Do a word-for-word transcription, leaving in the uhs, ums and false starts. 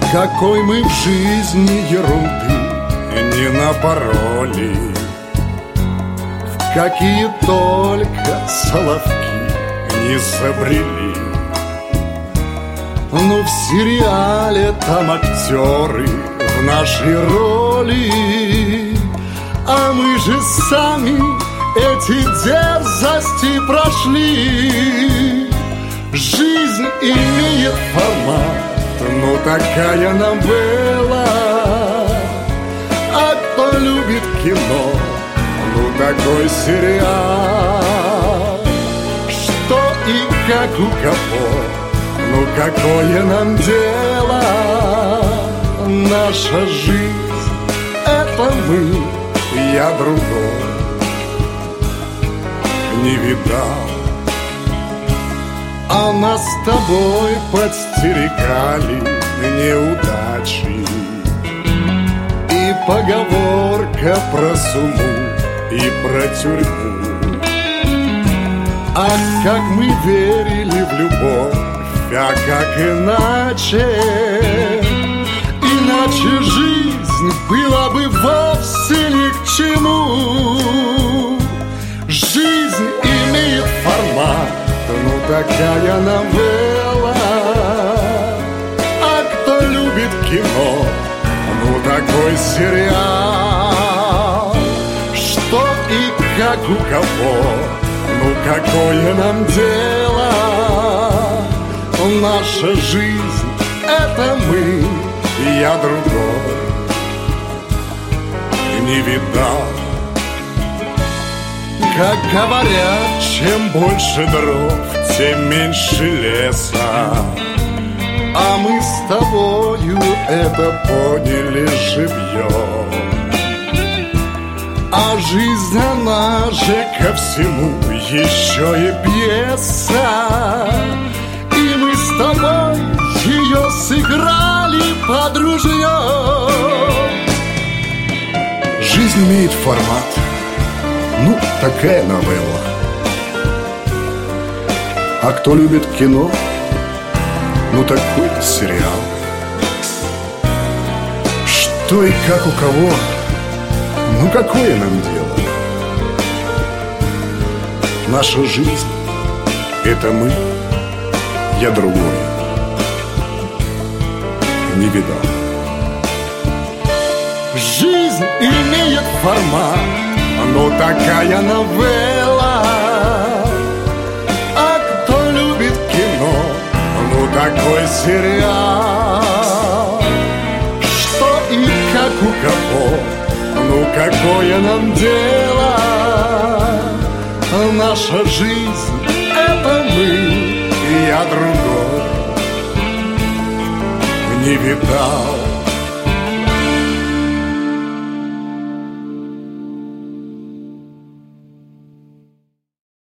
Какой мы в жизни ерунды не напороли, в какие только соловки не забрели. Но в сериале там актеры в нашей роли, а мы же сами эти дерзости прошли. Жизнь имеет формат, ну такая новелла. А кто любит кино, ну такой сериал. Что и как у кого, ну какое нам дело? Наша жизнь — это мы, я другой не видал. А нас с тобой подстерегали неудачи и поговорка про сумму и про тюрьму. Ах, как мы верили в любовь, а как иначе? Иначе жизнь была бы вовсе ни к чему. Жизнь имеет формат, ну такая новелла. А кто любит кино, ну такой сериал. Что и как у кого, ну какое нам дело? Наша жизнь — это мы, я другой не видал. Как говорят, чем больше дров, тем меньше леса. А мы с тобою это поняли живьем. А жизнь, она же ко всему еще и пьеса. И мы с тобой ее сыграли под ружьем. Жизнь имеет формат, ну, такая новелла. А кто любит кино, ну, такой сериал. Что и как у кого, ну, какое нам дело? Наша жизнь — это мы, я другой не видал. Жизнь имеет формат, ну такая новелла. А кто любит кино, ну такой сериал. Что и как у кого, ну какое нам дело? Наша жизнь — это мы, я другой не видал.